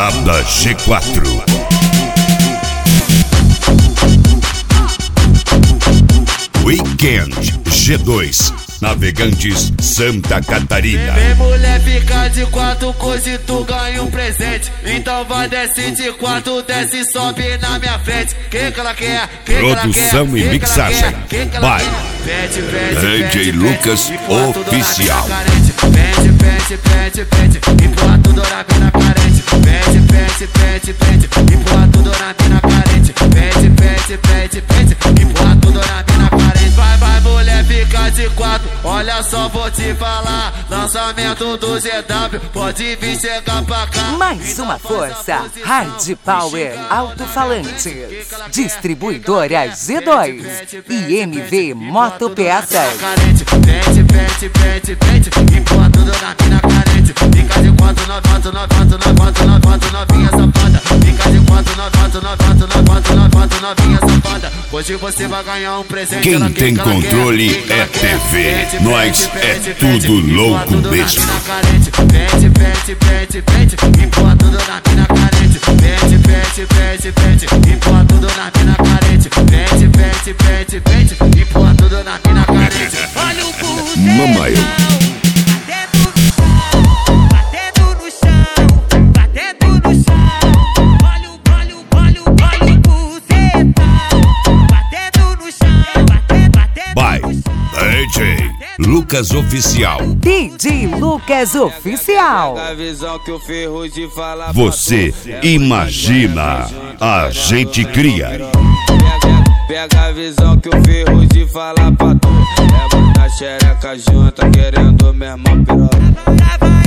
Balada G4. Weekend G2, Navegantes, Santa Catarina. Vem mulher, fica de quatro, coisa e tu ganha um presente. Então vai, desce de quatro, desce e sobe na minha frente. Que ela quer? Produção e mixagem by DJ Lucas Oficial. Pede, pede, pede, pede, empurra tudo na mina carente. Pede, pede, pede, pede, empurra tudo na mina carente. Pede, pede, pede, pede, empurra tudo na mina carente. Vai, vai, mulher, fica de quatro. Olha só, vou te falar. Lançamento do ZW, pode vir chegar pra cá. Mais uma força, Hard Power Alto-Falantes, Distribuidora G2 e MV Motopeças. Pede, pede, pede, pede, empurra tudo na mina carente. Fica de quatro, novato, novato, novato, novato, novinha safada. Fica de quatro, novato, novato, novato, novato, novinha safada. Hoje você vai ganhar um presente. Quem tem controle é TV, nós é tudo louco mesmo. Pede, pede, pede, pede, empurra tudo na mina carente. Pede, pede, pede, pede, empurra tudo na mina carente. Pede, pede, pede, pede, empurra tudo na mina carente. Olha o bucetão, Mamãe. batendo no chão, batendo no chão. Olha o bucetão, batendo no chão, batendo By no chão. DJ Lucas Oficial. DJ Lucas Oficial. Você imagina, a gente cria. Pega a visão que o ferro de falar pra tu. É muita xereca junta querendo mesmo piroca.